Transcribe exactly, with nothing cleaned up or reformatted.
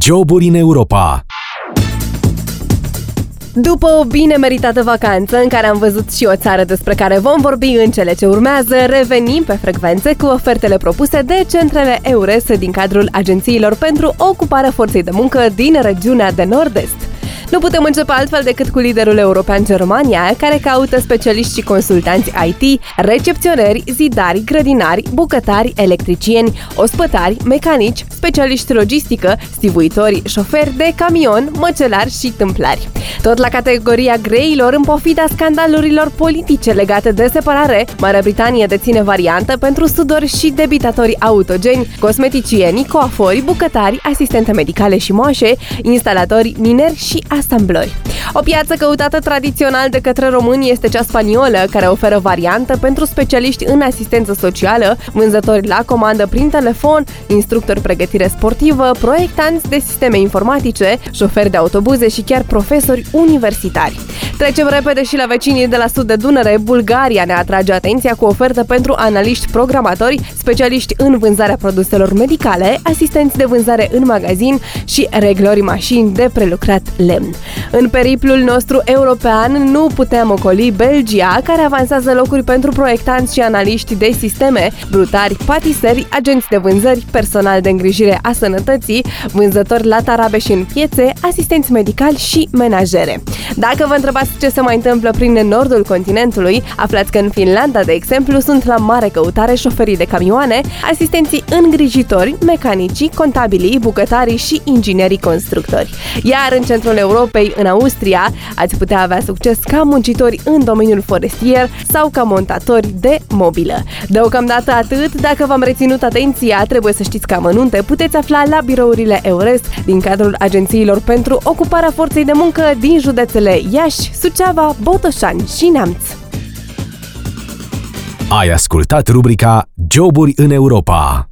Joburi în Europa. După o bine meritată vacanță în care am văzut și o țară despre care vom vorbi în cele ce urmează, revenim pe frecvențe cu ofertele propuse de centrele EURES din cadrul agențiilor pentru ocuparea forței de muncă din regiunea de nord-est. Nu putem începe altfel decât cu liderul european Germania, care caută specialiști și consultanți I T, recepționeri, zidari, grădinari, bucătari, electricieni, ospătari, mecanici, specialiști logistică, stivuitori, șoferi de camion, măcelari și tâmplari. Tot la categoria greilor, în pofida scandalurilor politice legate de separare, Marea Britanie deține variantă pentru sudori și debitatori autogeni, cosmeticieni, coafori, bucătari, asistente medicale și moașe, instalatori, mineri și asamblări. O piață căutată tradițional de către români este cea spaniolă, care oferă variantă pentru specialiști în asistență socială, vânzători la comandă prin telefon, instructori pregătire sportivă, proiectanți de sisteme informatice, șoferi de autobuze și chiar profesori universitari. Trecem repede și la vecinii de la sud de Dunăre. Bulgaria ne atrage atenția cu ofertă pentru analiști programatori, specialiști în vânzarea produselor medicale, asistenți de vânzare în magazin și reglori mașini de prelucrat lemn. În periplul nostru european nu putem ocoli Belgia, care avansează locuri pentru proiectanți și analiști de sisteme, brutari, patiseri, agenți de vânzări, personal de îngrijire a sănătății, vânzători la tarabe și în piețe, asistenți medicali și menajere. Dacă vă întrebați ce se mai întâmplă prin nordul continentului, aflați că în Finlanda, de exemplu, sunt la mare căutare șoferii de camioane, asistenții îngrijitori, mecanicii, contabilii, bucătarii și inginerii constructori. Iar în centrul Europei, în Austria, ați putea avea succes ca muncitori în domeniul forestier sau ca montatori de mobilă. Deocamdată atât. Dacă v-am reținut atenția, trebuie să știți că amănunte puteți afla la birourile EURES din cadrul agențiilor pentru ocuparea forței de muncă din județele Iași, Suceava, Botoșani și Neamț. Ai ascultat rubrica Joburi în Europa.